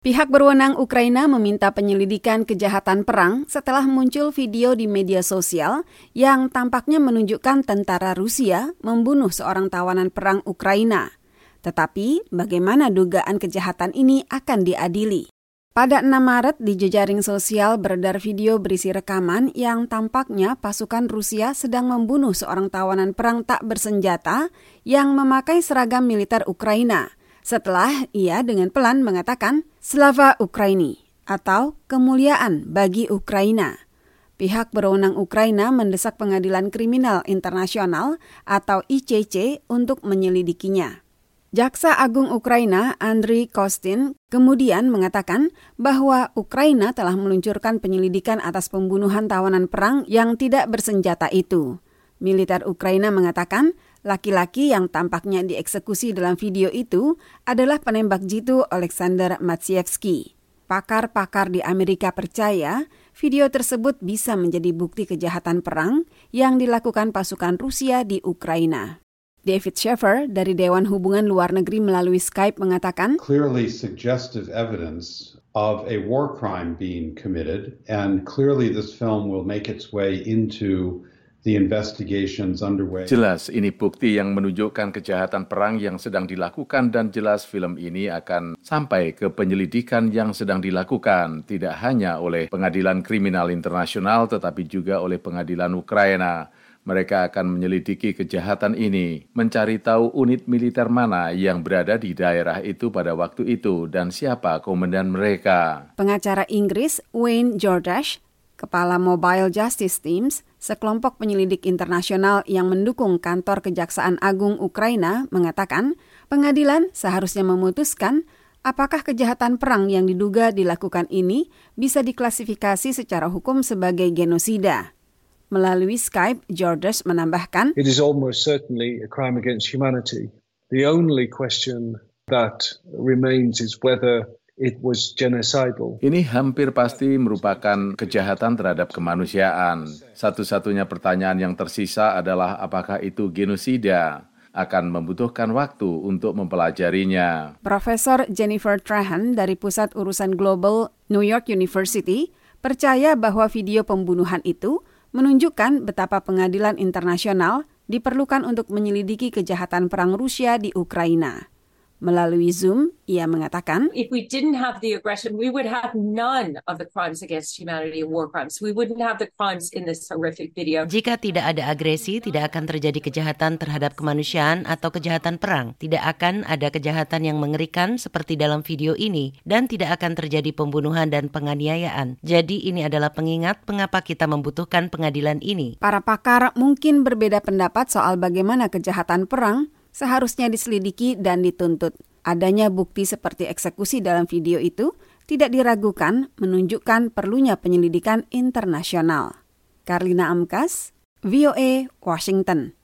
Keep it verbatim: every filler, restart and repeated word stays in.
Pihak berwenang Ukraina meminta penyelidikan kejahatan perang setelah muncul video di media sosial yang tampaknya menunjukkan tentara Rusia membunuh seorang tawanan perang Ukraina. Tetapi, bagaimana dugaan kejahatan ini akan diadili? Pada enam Maret di jejaring sosial beredar video berisi rekaman yang tampaknya pasukan Rusia sedang membunuh seorang tawanan perang tak bersenjata yang memakai seragam militer Ukraina. Setelah ia dengan pelan mengatakan Slava Ukraini atau kemuliaan bagi Ukraina. Pihak berwenang Ukraina mendesak Pengadilan Kriminal Internasional atau I C C untuk menyelidikinya. Jaksa Agung Ukraina Andriy Kostin kemudian mengatakan bahwa Ukraina telah meluncurkan penyelidikan atas pembunuhan tawanan perang yang tidak bersenjata itu. Militer Ukraina mengatakan laki-laki yang tampaknya dieksekusi dalam video itu adalah penembak jitu Alexander Matsievsky. Pakar-pakar di Amerika percaya video tersebut bisa menjadi bukti kejahatan perang yang dilakukan pasukan Rusia di Ukraina. David Sheffer dari Dewan Hubungan Luar Negeri melalui Skype mengatakan, clearly suggestive evidence of a war crime being committed, and clearly this film will make its way into the investigations underway. Jelas ini bukti yang menunjukkan kejahatan perang yang sedang dilakukan dan jelas film ini akan sampai ke penyelidikan yang sedang dilakukan tidak hanya oleh Pengadilan Kriminal Internasional tetapi juga oleh Pengadilan Ukraina. Mereka akan menyelidiki kejahatan ini, mencari tahu unit militer mana yang berada di daerah itu pada waktu itu dan siapa komandan mereka. Pengacara Inggris Wayne Jordash, Kepala Mobile Justice Teams, sekelompok penyelidik internasional yang mendukung kantor Kejaksaan Agung Ukraina, mengatakan pengadilan seharusnya memutuskan apakah kejahatan perang yang diduga dilakukan ini bisa diklasifikasi secara hukum sebagai genosida. Melalui Skype, Jordash menambahkan, it is almost certainly a crime against humanity. The only question that remains is whether it was genocidal. Ini hampir pasti merupakan kejahatan terhadap kemanusiaan. Satu-satunya pertanyaan yang tersisa adalah apakah itu genosida. Akan membutuhkan waktu untuk mempelajarinya. Profesor Jennifer Trahan dari Pusat Urusan Global New York University percaya bahwa video pembunuhan itu menunjukkan betapa pengadilan internasional diperlukan untuk menyelidiki kejahatan perang Rusia di Ukraina. Melalui Zoom, ia mengatakan, if we didn't have the aggression, we would have none of the crimes against humanity and war crimes. We wouldn't have the crimes in this horrific video. Jika tidak ada agresi, tidak akan terjadi kejahatan terhadap kemanusiaan atau kejahatan perang. Tidak akan ada kejahatan yang mengerikan seperti dalam video ini, dan tidak akan terjadi pembunuhan dan penganiayaan. Jadi ini adalah pengingat mengapa kita membutuhkan pengadilan ini. Para pakar mungkin berbeda pendapat soal bagaimana kejahatan perang seharusnya diselidiki dan dituntut. Adanya bukti seperti eksekusi dalam video itu tidak diragukan menunjukkan perlunya penyelidikan internasional. Karlina Amkas, V O A, Washington.